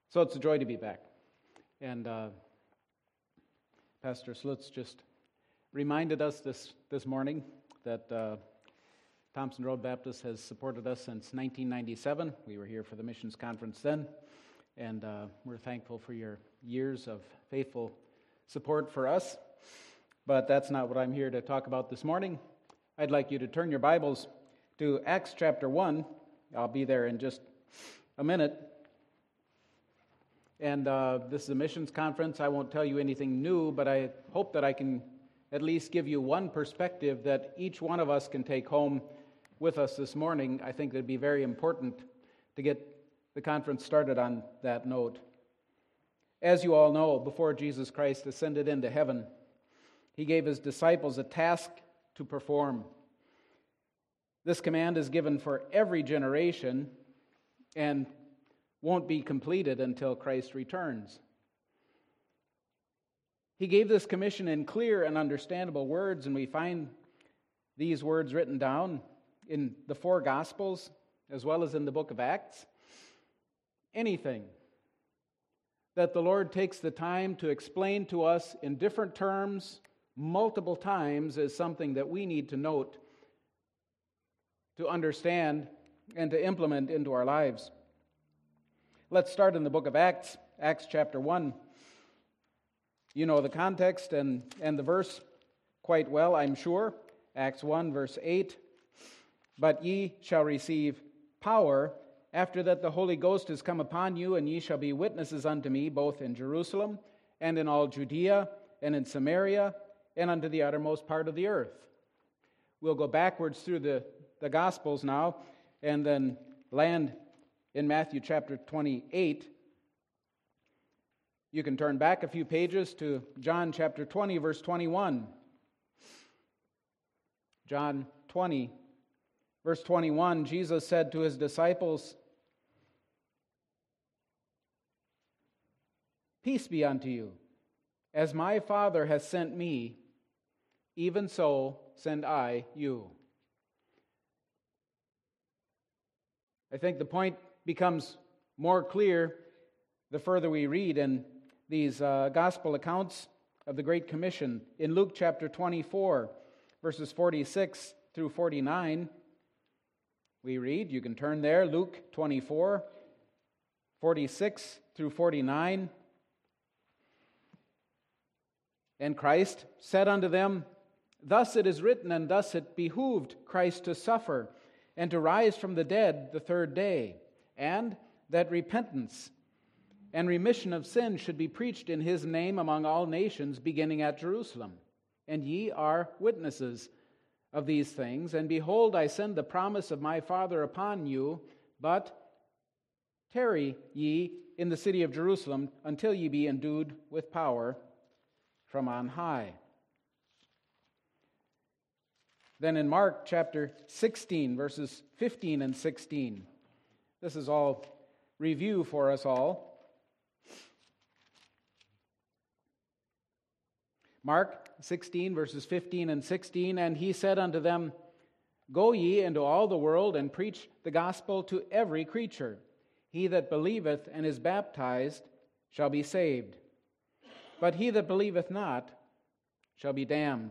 So it's a joy to be back. And Pastor Slutz just reminded us this morning that Thompson Road Baptist has supported us since 1997. We were here for the missions conference then, and we're thankful for your years of faithful support for us. But that's not what I'm here to talk about this morning. I'd like you to turn your Bibles to Acts chapter 1. I'll be there in just a minute. And this is a missions conference. I won't tell you anything new, but I hope that I can at least give you one perspective that each one of us can take home with us this morning. I think it'd be very important to get the conference started on that note. As you all know, before Jesus Christ ascended into heaven, he gave his disciples a task to perform. This command is given for every generation and won't be completed until Christ returns. He gave this commission in clear and understandable words, and we find these words written down in the four Gospels as well as in the book of Acts. Anything that the Lord takes the time to explain to us in different terms multiple times is something that we need to note, to understand, and to implement into our lives. Let's start in the book of Acts, Acts chapter 1. You know the context and the verse quite well, I'm sure. Acts 1, verse 8. But ye shall receive power after that the Holy Ghost is come upon you, and ye shall be witnesses unto me, both in Jerusalem and in all Judea and in Samaria and unto the uttermost part of the earth. We'll go backwards through the Gospels now and then land in Matthew chapter 28. You can turn back a few pages to John chapter 20, verse 21. John 20, verse 21, Jesus said to his disciples, "Peace be unto you. As my Father has sent me, even so send I you." I think the point becomes more clear the further we read in these gospel accounts of the Great Commission. In Luke chapter 24, verses 46 through 49, we read, you can turn there, Luke 24, 46 through 49. And Christ said unto them, "Thus it is written, and thus it behooved Christ to suffer, and to rise from the dead the third day, and that repentance and remission of sins should be preached in his name among all nations, beginning at Jerusalem. And ye are witnesses of these things. And behold, I send the promise of my Father upon you, but tarry ye in the city of Jerusalem until ye be endued with power from on high." Then in Mark chapter 16, verses 15 and 16, this is all review for us all. Mark 16, verses 15 and 16, "And he said unto them, Go ye into all the world, and preach the gospel to every creature. He that believeth and is baptized shall be saved, but he that believeth not shall be damned."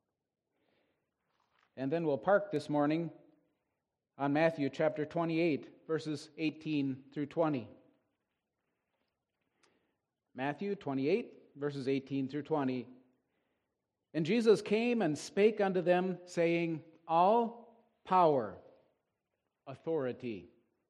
And then we'll park this morning on Matthew chapter 28, verses 18 through 20. Matthew 28, verses 18 through 20. "And Jesus came and spake unto them, saying, All power, authority,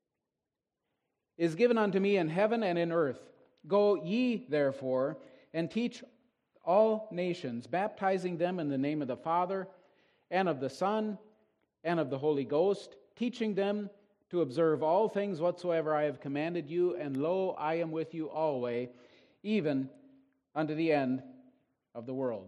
is given unto me in heaven and in earth. Go ye therefore, and teach all nations, baptizing them in the name of the Father, and of the Son, and of the Holy Ghost, teaching them to observe all things whatsoever I have commanded you, and lo, I am with you always, even unto the end of the world."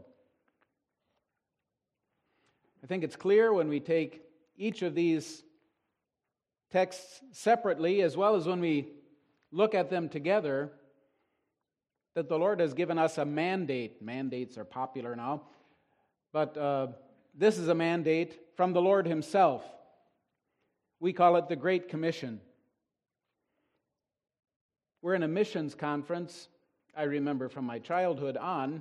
I think it's clear when we take each of these texts separately, as well as when we look at them together, that the Lord has given us a mandate. Mandates are popular now, but this is a mandate from the Lord himself. We call it the Great Commission. We're in a missions conference, I remember from my childhood on,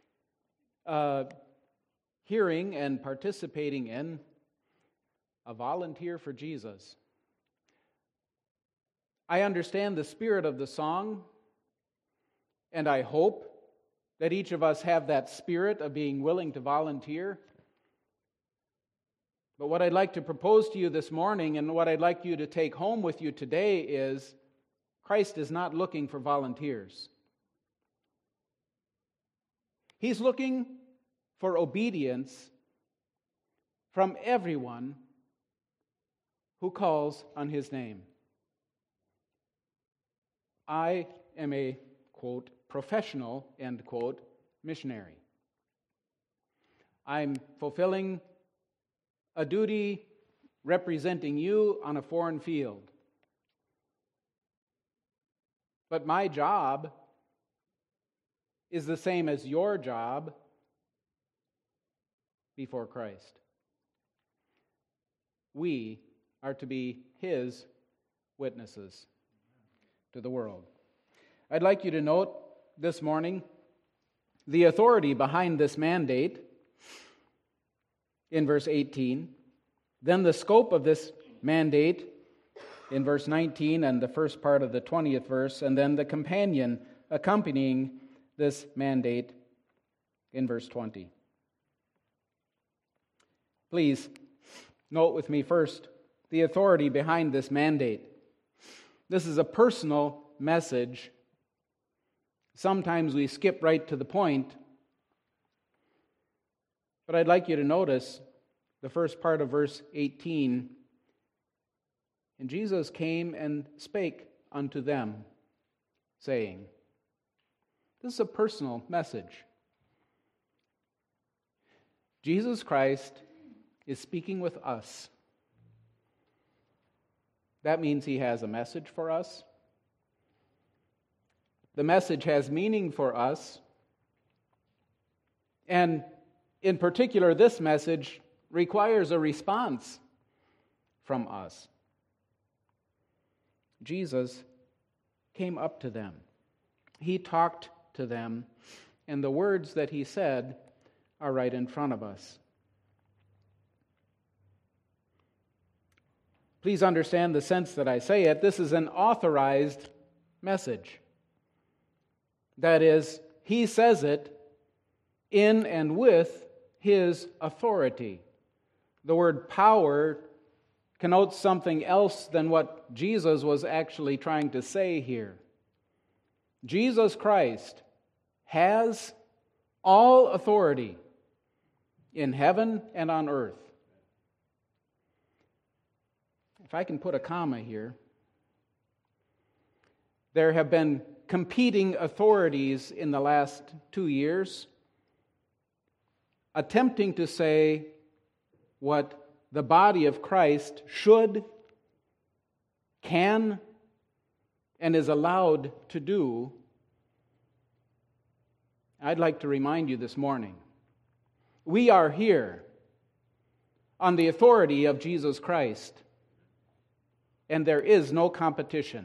hearing and participating in a volunteer for Jesus. I understand the spirit of the song, and I hope that each of us have that spirit of being willing to volunteer. But what I'd like to propose to you this morning, and what I'd like you to take home with you today, is Christ is not looking for volunteers. He's looking for obedience from everyone who calls on His name. I am a, quote, professional, end quote, missionary. I'm fulfilling a duty representing you on a foreign field. But my job is the same as your job before Christ. We are to be His witnesses to the world. I'd like you to note this morning the authority behind this mandate in verse 18, then the scope of this mandate in verse 19 and the first part of the 20th verse, and then the companion accompanying this mandate in verse 20. Please note with me first the authority behind this mandate. This is a personal message. Sometimes we skip right to the point, but I'd like you to notice the first part of verse 18. And Jesus came and spake unto them, saying, this is a personal message. Jesus Christ is speaking with us. That means He has a message for us. The message has meaning for us. And in particular, this message requires a response from us. Jesus came up to them. He talked to them, and the words that He said are right in front of us. Please understand the sense that I say it. This is an authorized message. That is, He says it in and with His authority. The word power connotes something else than what Jesus was actually trying to say here. Jesus Christ has all authority in heaven and on earth. If I can put a comma here, there have been competing authorities in the last 2 years attempting to say what the body of Christ should, can, and is allowed to do. I'd like to remind you this morning, we are here on the authority of Jesus Christ, and there is no competition.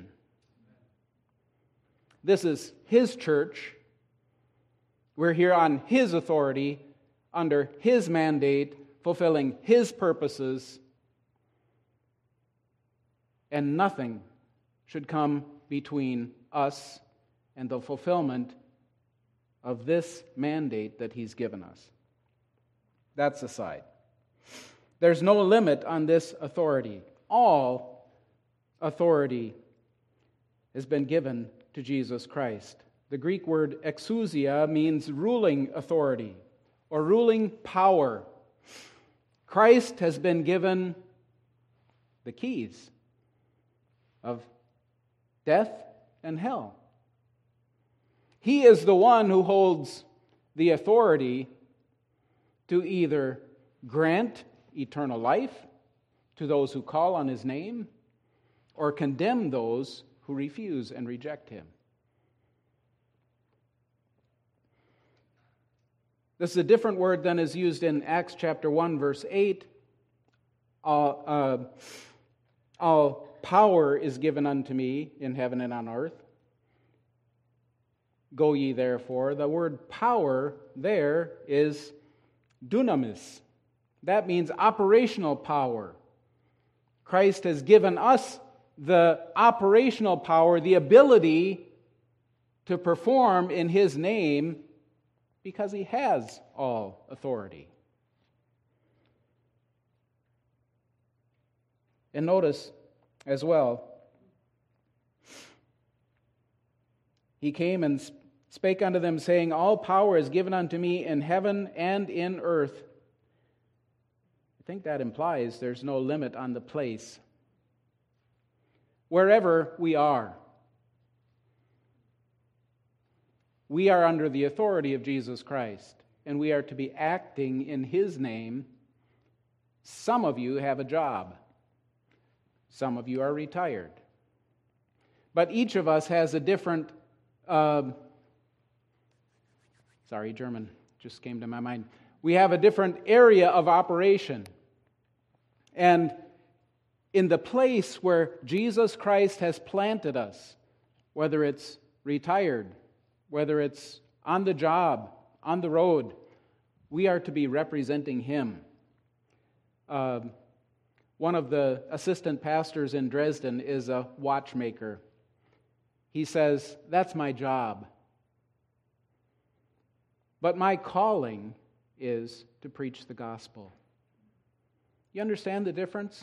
This is His church. We're here on His authority, under His mandate, fulfilling His purposes, and nothing should come between us and the fulfillment of this mandate that He's given us. That's aside. There's no limit on this authority. All authority has been given to Jesus Christ. The Greek word exousia means ruling authority or ruling power. Christ has been given the keys of death and hell. He is the one who holds the authority to either grant eternal life to those who call on His name or condemn those who refuse and reject Him. This is a different word than is used in Acts chapter 1, verse 8. All power is given unto me in heaven and on earth. go ye therefore. The word power there is dunamis. That means operational power. Christ has given us the operational power, the ability to perform in His name because He has all authority. And notice as well, He came and spake unto them, saying, all power is given unto me in heaven and in earth. I think that implies there's no limit on the place. Wherever we are under the authority of Jesus Christ, and we are to be acting in His name. Some of you have a job. Some of you are retired. But each of us has a different, German just came to my mind. We have a different area of operation. And in the place where Jesus Christ has planted us, whether it's retired, whether it's on the job, on the road, we are to be representing Him. One of the assistant pastors in Dresden is a watchmaker. He says, that's my job. But my calling is to preach the gospel. You understand the difference?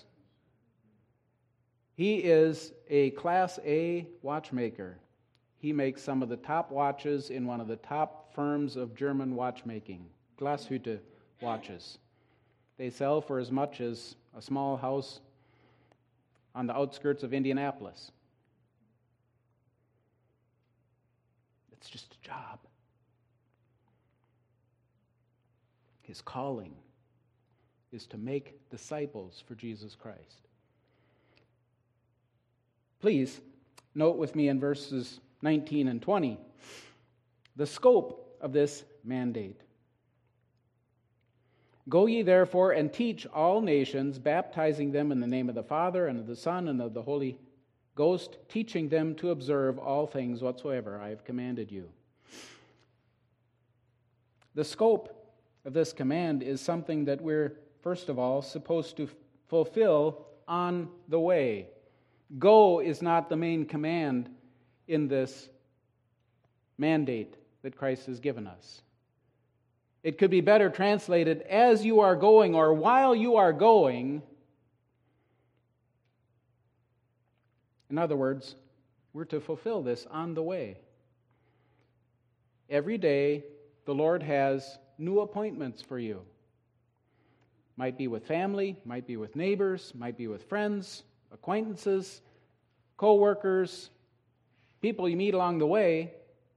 He is a Class A watchmaker. He makes some of the top watches in one of the top firms of German watchmaking, Glashütte watches. They sell for as much as a small house on the outskirts of Indianapolis. It's just a job. His calling is to make disciples for Jesus Christ. Please note with me in verses 19 and 20 the scope of this mandate. Go ye therefore and teach all nations, baptizing them in the name of the Father and of the Son and of the Holy Ghost, teaching them to observe all things whatsoever I have commanded you. The scope of this command is something that we're, first of all, supposed to fulfill on the way. Go is not the main command in this mandate that Christ has given us. It could be better translated, as you are going or while you are going. In other words, we're to fulfill this on the way. Every day, the Lord has new appointments for you. Might be with family, might be with neighbors, might be with friends, acquaintances, co-workers, people you meet along the way.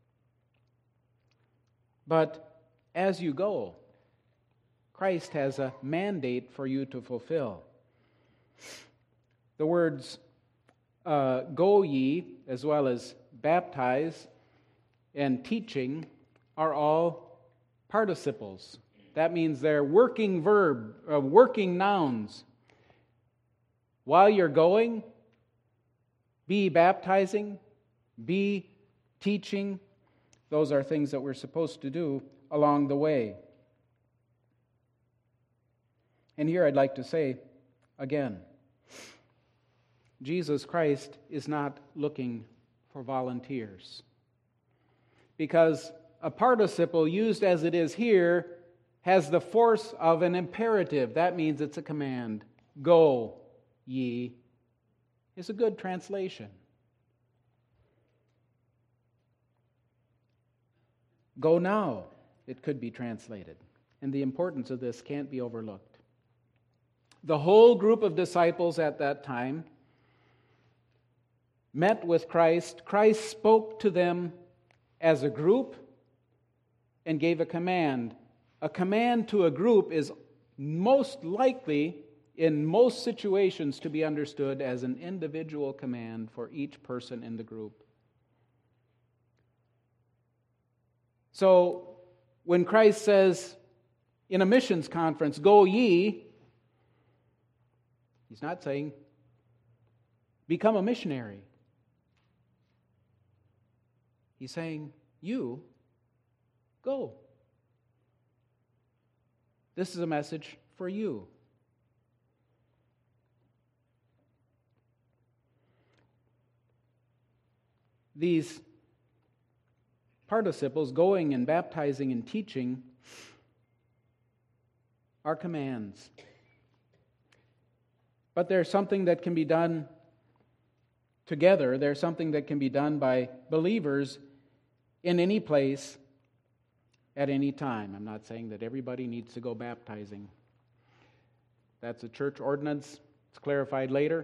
But as you go, Christ has a mandate for you to fulfill. The words go ye, as well as baptize and teaching, are all participles. That means they're working nouns. While you're going, be baptizing, be teaching. Those are things that we're supposed to do along the way. And here I'd like to say again, Jesus Christ is not looking for volunteers. Because a participle used as it is here has the force of an imperative. That means it's a command. Go ye is a good translation. Go now, it could be translated. And the importance of this can't be overlooked. The whole group of disciples at that time met with Christ. Christ spoke to them as a group and gave a command. A command to a group is most likely, in most situations, to be understood as an individual command for each person in the group. So, when Christ says in a missions conference, go ye, He's not saying, become a missionary. He's saying, you go. This is a message for you. These participles, going and baptizing and teaching, are commands. But there's something that can be done together. There's something that can be done by believers in any place at any time. I'm not saying that everybody needs to go baptizing. That's a church ordinance. It's clarified later.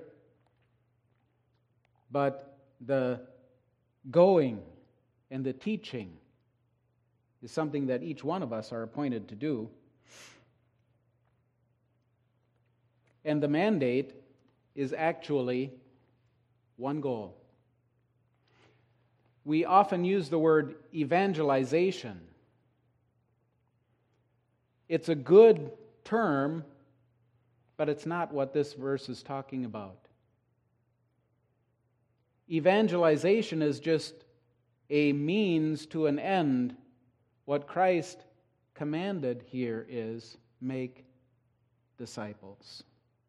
But the going and the teaching is something that each one of us are appointed to do. And the mandate is actually one goal. We often use the word evangelization. It's a good term, but it's not what this verse is talking about. Evangelization is just a means to an end. What Christ commanded here is make disciples.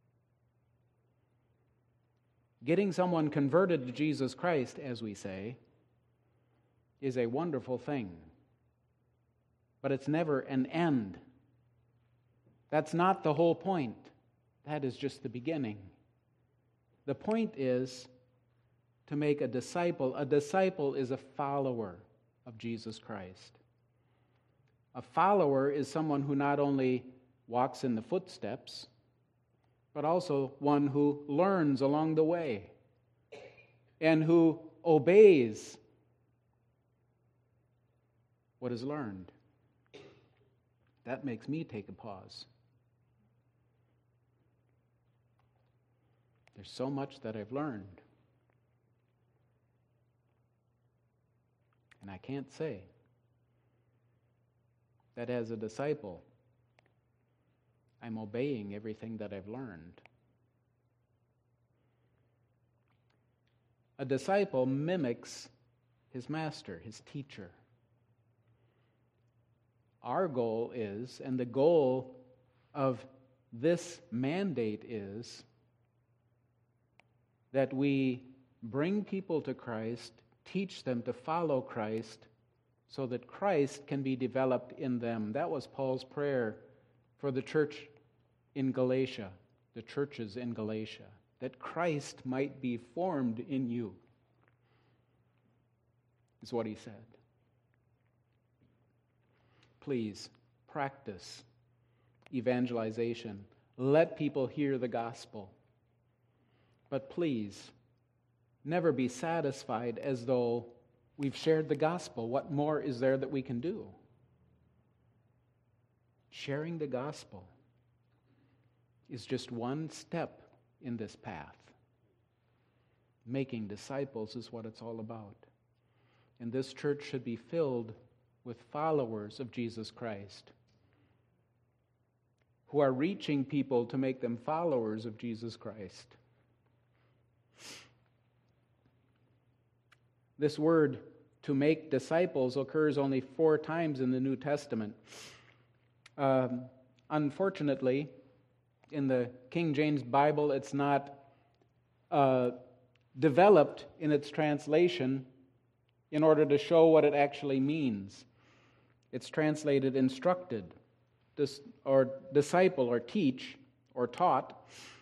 Getting someone converted to Jesus Christ, as we say, is a wonderful thing. But it's never an end. That's not the whole point. That is just the beginning. The point is to make a disciple. A disciple is a follower of Jesus Christ. A follower is someone who not only walks in the footsteps, but also one who learns along the way and who obeys what is learned. That makes me take a pause. There's so much that I've learned. And I can't say that as a disciple, I'm obeying everything that I've learned. A disciple mimics his master, his teacher. Our goal is, and the goal of this mandate is, that we bring people to Christ, teach them to follow Christ, so that Christ can be developed in them. That was Paul's prayer for the church in Galatia, the churches in Galatia, that Christ might be formed in you, is what he said. Please practice evangelization. Let people hear the gospel. But please, never be satisfied as though we've shared the gospel. What more is there that we can do? Sharing the gospel is just one step in this path. Making disciples is what it's all about. And this church should be filled with followers of Jesus Christ who are reaching people to make them followers of Jesus Christ. This word, to make disciples, occurs only 4 times in the New Testament. Unfortunately, in the King James Bible, it's not developed in its translation in order to show what it actually means. It's translated instructed, or disciple, or teach, or taught.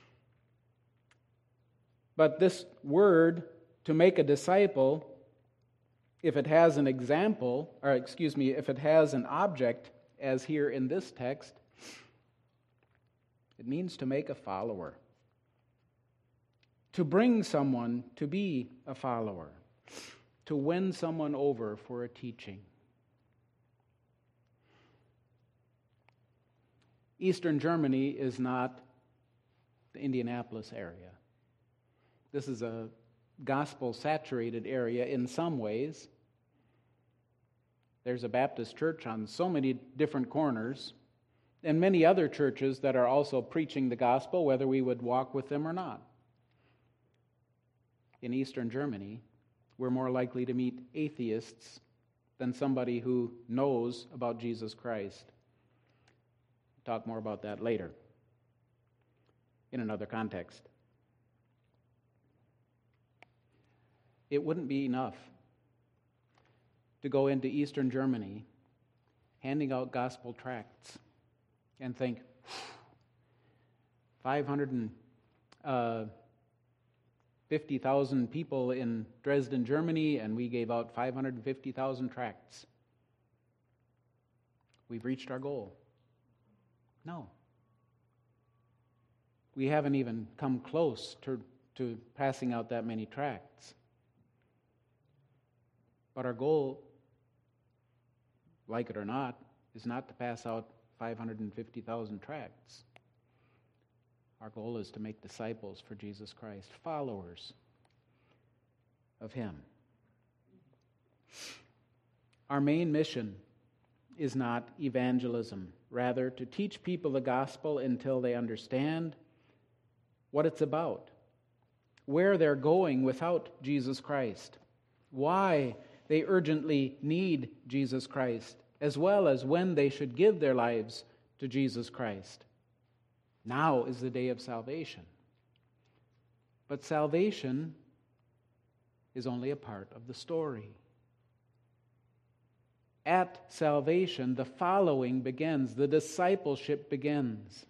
But this word, to make a disciple, if it has an example, if it has an object, as here in this text, it means to make a follower. To bring someone to be a follower. To win someone over for a teaching. Eastern Germany is not the Indianapolis area. This is a gospel-saturated area in some ways. There's a Baptist church on so many different corners, and many other churches that are also preaching the gospel, whether we would walk with them or not. In Eastern Germany, we're more likely to meet atheists than somebody who knows about Jesus Christ. Talk more about that later in another context. It wouldn't be enough to go into Eastern Germany handing out gospel tracts and think, 550,000 people in Dresden, Germany, and we gave out 550,000 tracts. We've reached our goal. No. We haven't even come close to passing out that many tracts. But our goal, like it or not, is not to pass out 550,000 tracts. Our goal is to make disciples for Jesus Christ, followers of Him. Our main mission is not evangelism, rather to teach people the gospel until they understand what it's about, where they're going without Jesus Christ, why they urgently need Jesus Christ, as well as when they should give their lives to Jesus Christ. Now is the day of salvation. But salvation is only a part of the story. At salvation, the following begins, the discipleship begins.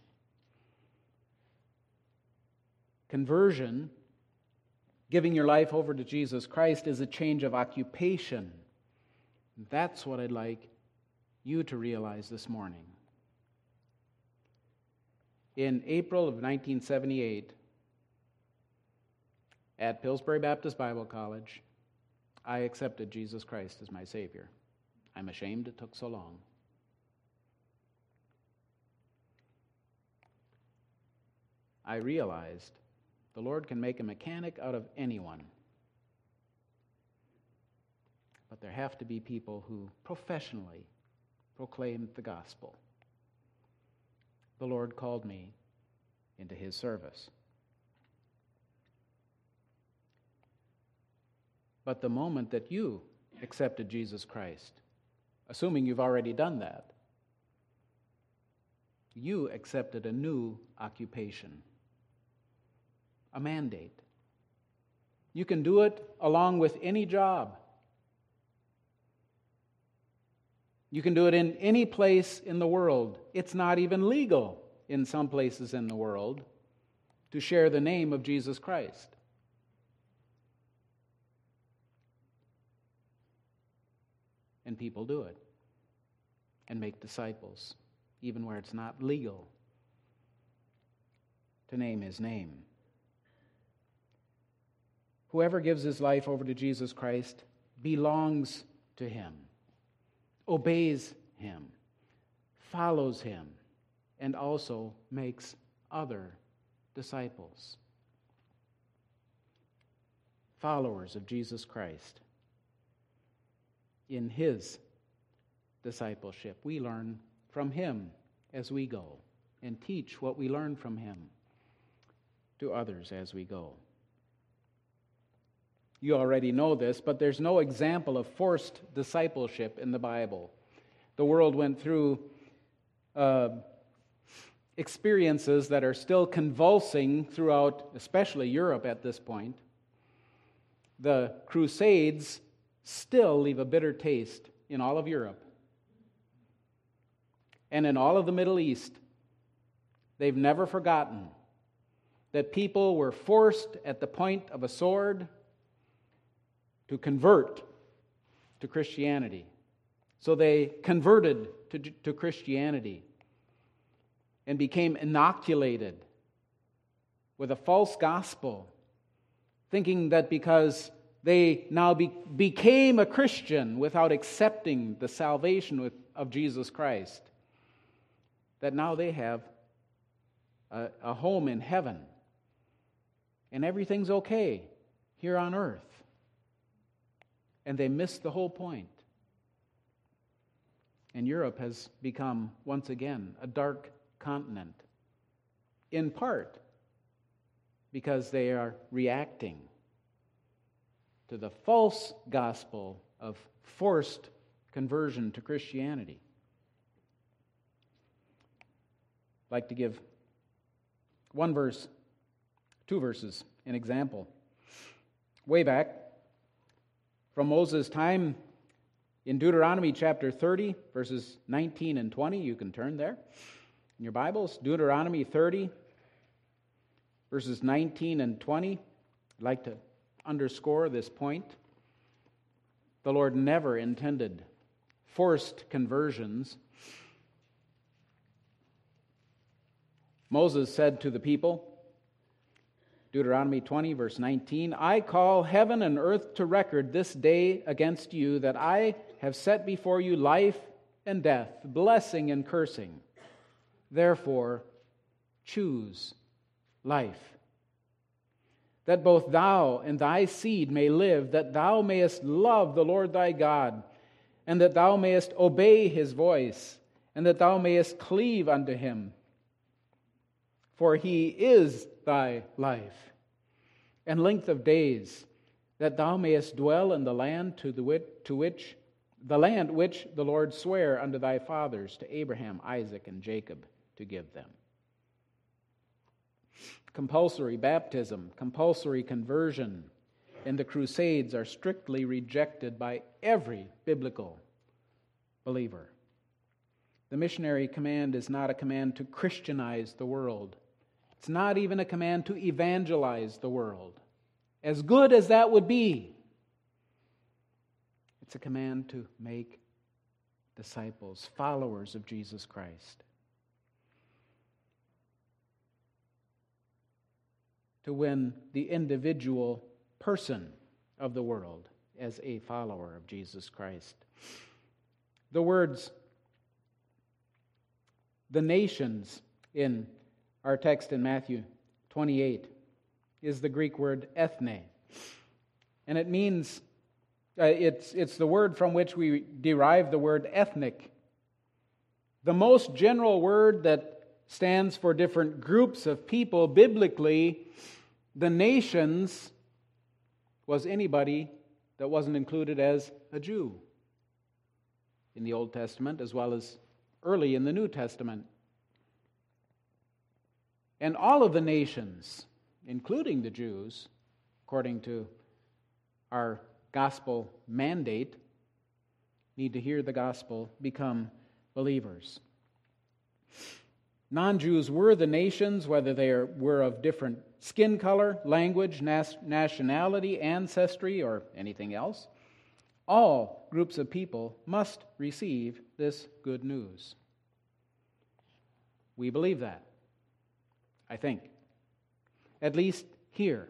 Conversion, giving your life over to Jesus Christ, is a change of occupation. That's what I'd like you to realize this morning. In April of 1978, at Pillsbury Baptist Bible College, I accepted Jesus Christ as my Savior. I'm ashamed it took so long. I realized the Lord can make a mechanic out of anyone. But there have to be people who professionally proclaim the gospel. The Lord called me into His service. But the moment that you accepted Jesus Christ, assuming you've already done that, you accepted a new occupation, a mandate. You can do it along with any job. You can do it in any place in the world. It's not even legal in some places in the world to share the name of Jesus Christ. And people do it and make disciples, even where it's not legal to name His name. Whoever gives his life over to Jesus Christ belongs to Him, obeys Him, follows Him, and also makes other disciples. Followers of Jesus Christ. In His discipleship, we learn from Him as we go and teach what we learn from Him to others as we go. You already know this, but there's no example of forced discipleship in the Bible. The world went through experiences that are still convulsing throughout, especially Europe at this point. The Crusades still leave a bitter taste in all of Europe. And in all of the Middle East, they've never forgotten that people were forced at the point of a sword to convert to Christianity. So they converted to Christianity and became inoculated with a false gospel, thinking that because they now became a Christian without accepting the salvation of Jesus Christ, that now they have a home in heaven and everything's okay here on earth. And they missed the whole point. And Europe has become, once again, a dark continent, in part because they are reacting to the false gospel of forced conversion to Christianity. I'd like to give two verses, an example. Way back from Moses' time in Deuteronomy chapter 30, verses 19 and 20, you can turn there in your Bibles. Deuteronomy 30, verses 19 and 20. I'd like to underscore this point. The Lord never intended forced conversions. Moses said to the people, Deuteronomy 20, verse 19, I call heaven and earth to record this day against you that I have set before you life and death, blessing and cursing. Therefore, choose life, that both thou and thy seed may live, that thou mayest love the Lord thy God, and that thou mayest obey his voice, and that thou mayest cleave unto him. For he is thy life and length of days, that thou mayest dwell in the land which the Lord sware unto thy fathers, to Abraham, Isaac, and Jacob, to give them. Compulsory baptism, compulsory conversion, and the Crusades are strictly rejected by every biblical believer. The missionary command is not a command to Christianize the world. It's not even a command to evangelize the world, as good as that would be. It's a command to make disciples, followers of Jesus Christ. To win the individual person of the world as a follower of Jesus Christ. The words, the nations, in our text in Matthew 28 is the Greek word ethne. And it means, it's the word from which we derive the word ethnic. The most general word that stands for different groups of people biblically. The nations was anybody that wasn't included as a Jew in the Old Testament as well as early in the New Testament. And all of the nations, including the Jews, according to our gospel mandate, need to hear the gospel, become believers. Non-Jews were the nations, whether they were of different skin color, language, nationality, ancestry, or anything else. All groups of people must receive this good news. We believe that, I think. At least here.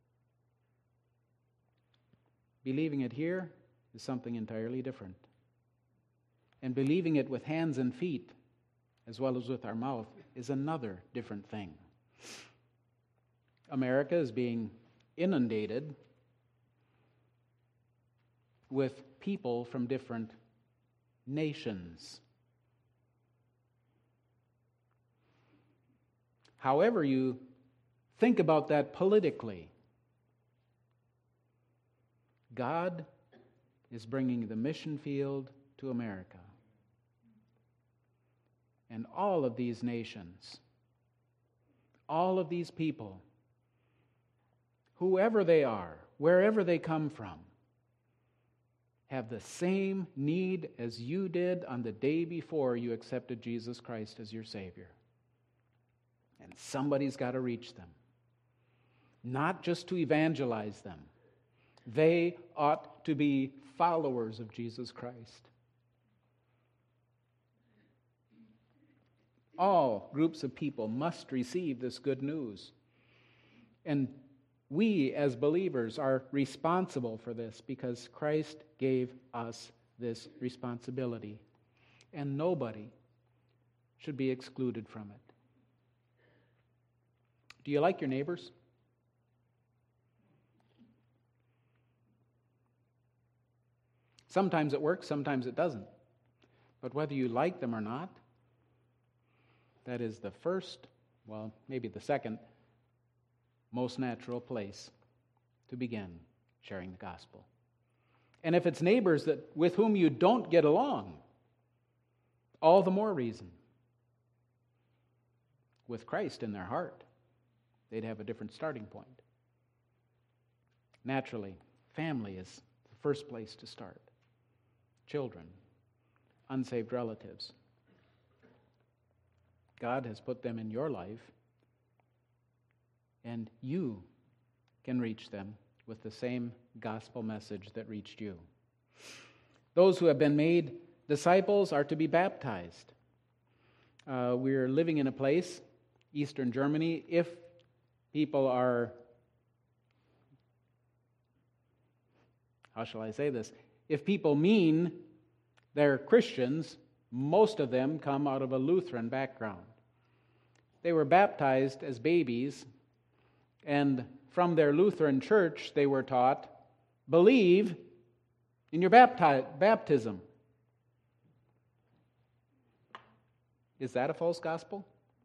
Believing it here is something entirely different. And believing it with hands and feet, as well as with our mouth, is another different thing. America is being inundated with people from different nations. However you think about that politically, God is bringing the mission field to America. And all of these nations, all of these people, whoever they are, wherever they come from, have the same need as you did on the day before you accepted Jesus Christ as your Savior. And somebody's got to reach them. Not just to evangelize them. They ought to be followers of Jesus Christ. All groups of people must receive this good news. And we as believers are responsible for this because Christ gave us this responsibility. And nobody should be excluded from it. Do you like your neighbors? Sometimes it works, sometimes it doesn't. But whether you like them or not, that is the first, well, maybe the second, most natural place to begin sharing the gospel. And if it's neighbors with whom you don't get along, all the more reason. With Christ in their heart, they'd have a different starting point. Naturally, family is the first place to start. Children, unsaved relatives. God has put them in your life, and you can reach them with the same gospel message that reached you. Those who have been made disciples are to be baptized. We're living in a place, Eastern Germany, if people are, how shall I say this? If people mean they're Christians, most of them come out of a Lutheran background. They were baptized as babies, and from their Lutheran church they were taught, believe in your baptism. Is that a false gospel?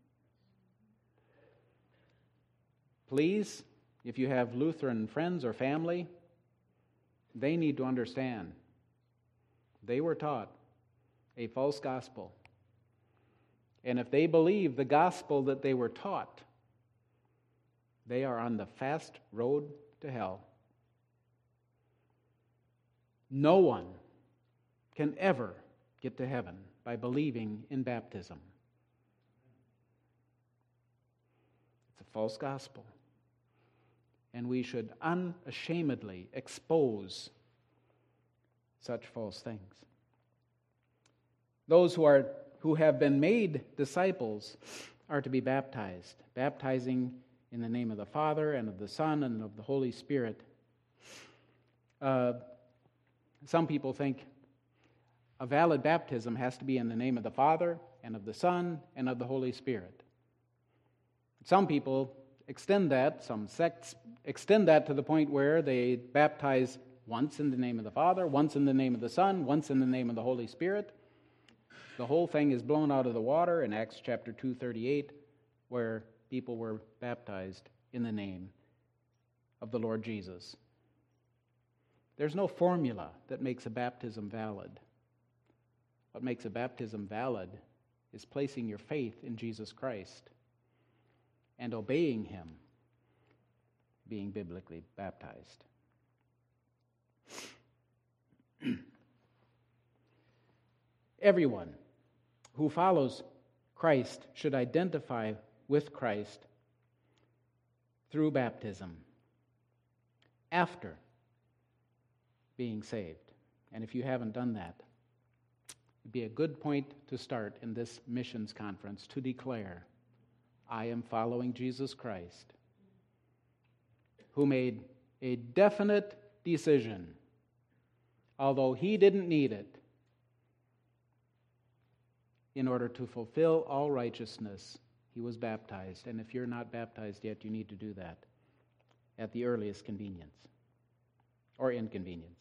Please, if you have Lutheran friends or family, they need to understand they were taught a false gospel. And if they believe the gospel that they were taught, they are on the fast road to hell. No one can ever get to heaven by believing in baptism. It's a false gospel. And we should unashamedly expose such false things. Those who have been made disciples are to be baptized, baptizing in the name of the Father and of the Son and of the Holy Spirit. Some people think a valid baptism has to be in the name of the Father and of the Son and of the Holy Spirit. Some people extend that, some sects extend that to the point where they baptize once in the name of the Father, once in the name of the Son, once in the name of the Holy Spirit. The whole thing is blown out of the water in Acts chapter 2:38, where people were baptized in the name of the Lord Jesus. There's no formula that makes a baptism valid. What makes a baptism valid is placing your faith in Jesus Christ and obeying Him, being biblically baptized. Everyone who follows Christ should identify with Christ through baptism after being saved. And if you haven't done that, it'd be a good point to start in this missions conference to declare, I am following Jesus Christ, who made a definite decision, although He didn't need it, in order to fulfill all righteousness. He was baptized. And if you're not baptized yet, you need to do that at the earliest convenience or inconvenience.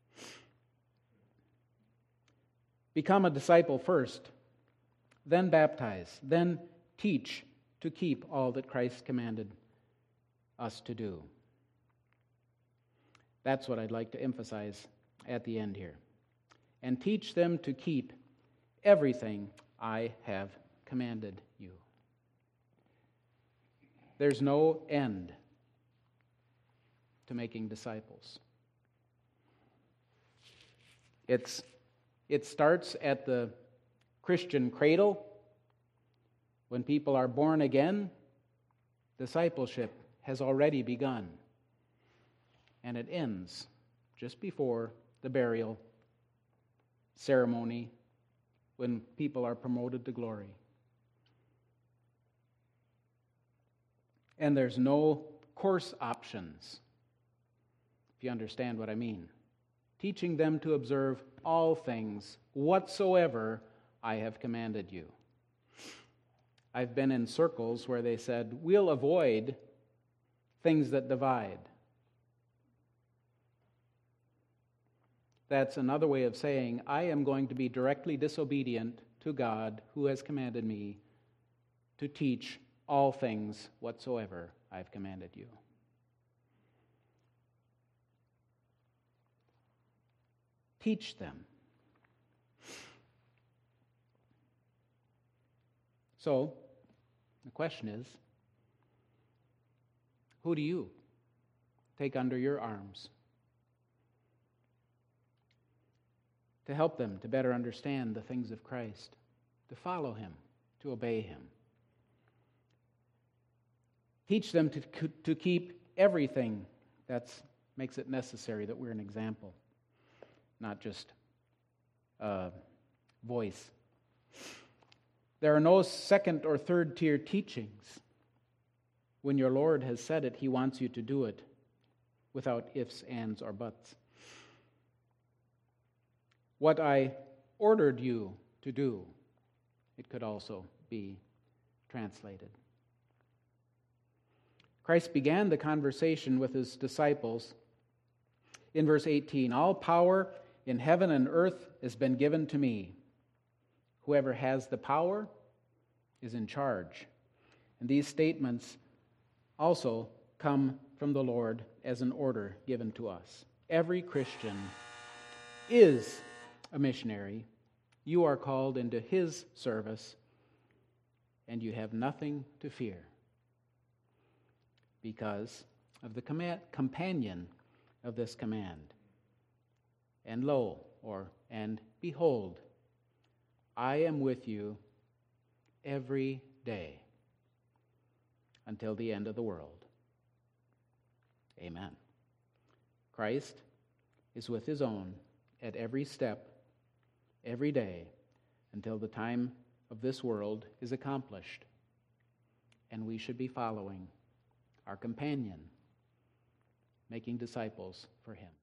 Become a disciple first, then baptize, then teach to keep all that Christ commanded us to do. That's what I'd like to emphasize at the end here. And teach them to keep everything I have commanded you. There's no end to making disciples. It starts at the Christian cradle. When people are born again, discipleship has already begun. And it ends just before the burial ceremony when people are promoted to glory. And there's no course options, if you understand what I mean. Teaching them to observe all things whatsoever I have commanded you. I've been in circles where they said, we'll avoid things that divide. That's another way of saying, I am going to be directly disobedient to God who has commanded me to teach all things whatsoever I've commanded you. teach them. So, the question is, who do you take under your arms to help them to better understand the things of Christ, to follow him, to obey him? Teach them to keep everything that makes it necessary that we're an example, not just a voice. There are no second or third tier teachings. When your Lord has said it, he wants you to do it without ifs, ands, or buts. What I ordered you to do, it could also be translated. Christ began the conversation with his disciples in verse 18. All power in heaven and earth has been given to me. Whoever has the power is in charge. And these statements also come from the Lord as an order given to us. Every Christian is a missionary. You are called into his service, and you have nothing to fear because of the companion of this command. And lo, and behold, I am with you every day until the end of the world. Amen. Christ is with his own at every step, every day, until the time of this world is accomplished. And we should be following our companion, making disciples for him.